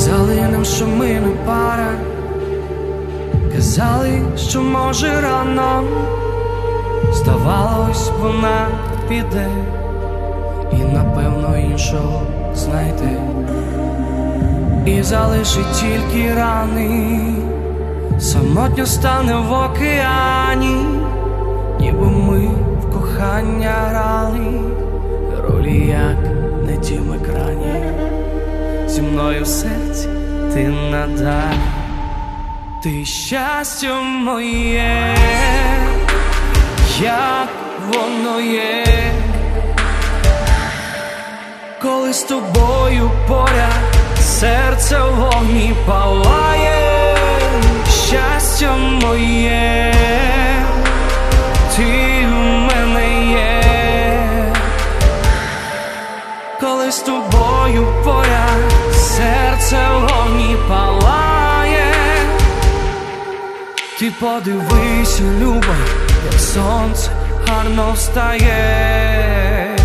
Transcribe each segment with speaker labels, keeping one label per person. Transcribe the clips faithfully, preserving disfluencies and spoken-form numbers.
Speaker 1: Казали нам, що ми не пара, казали, що може рано, здавалось, вона піде і напевно іншого знайде, і залишить тільки рани, самотньо стане в океані, ніби ми в кохання грали ролі, як на тім екрані. Зі мною в серці ти надалі, ти щастя моє, як воно є, коли з тобою поряд серце в вогні палає. Щастя моє, ти в мене є, коли з тобою поряд серце в вогні палає. Ти подивися, люба, як сонце гарно встає.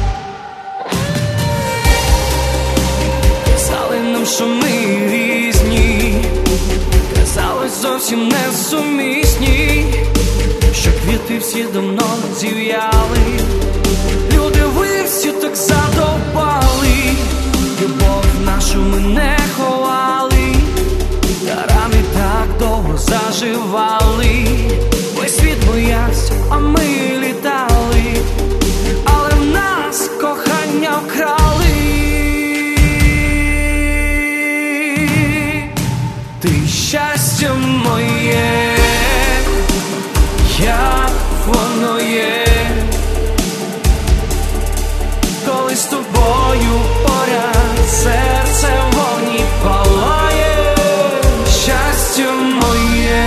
Speaker 1: Казали нам, що ми різні, казали зовсім несумісні, що квіти всі давно зів'яли, люди ви всі так задовбали, любов нашу ми не ховали, та рани так довго заживали. Весь світ боявся, а ми літали, але в нас кохання вкрали. Ти щастя моє, як воно є, коли з тобою поряд серце в вогні палає. Щастя моє,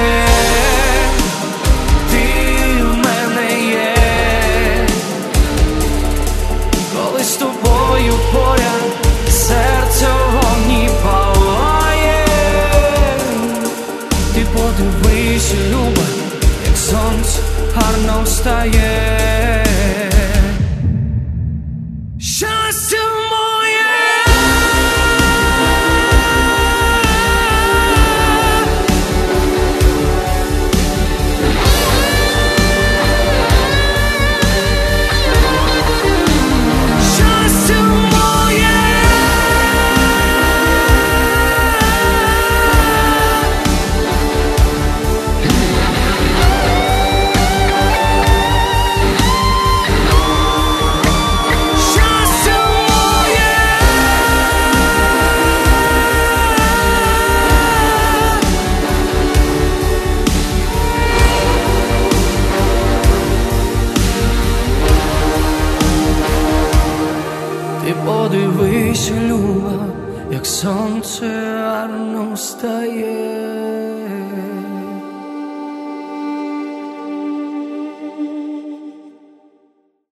Speaker 1: ти в мене є, коли з тобою поряд серце в вогні палає. Ти подивися, люба, як сонце гарно встає. Щастя моє, щастя моє, ти подивися, люба, як сонце гарно встає.